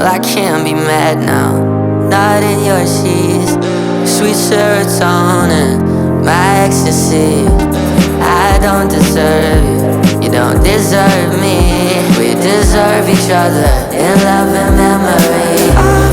Well, I can't be mad now, not in your sheets. Sweet serotonin, my ecstasy. I don't deserve you, you don't deserve me. We deserve each other in love and memory.